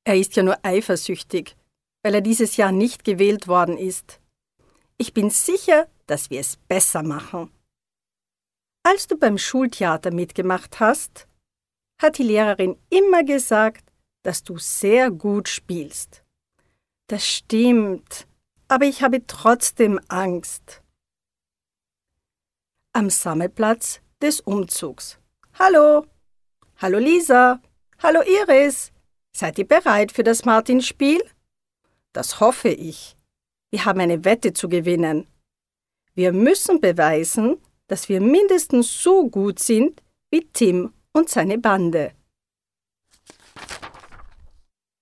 Er ist ja nur eifersüchtig, weil er dieses Jahr nicht gewählt worden ist. Ich bin sicher, dass wir es besser machen. Als du beim Schultheater mitgemacht hast, hat die Lehrerin immer gesagt, dass du sehr gut spielst. Das stimmt, aber ich habe trotzdem Angst. Am Sammelplatz des Umzugs. Hallo! Hallo Lisa! Hallo Iris! Seid ihr bereit für das Martinspiel? Das hoffe ich. Wir haben eine Wette zu gewinnen. Wir müssen beweisen, dass wir mindestens so gut sind wie Tim und seine Bande.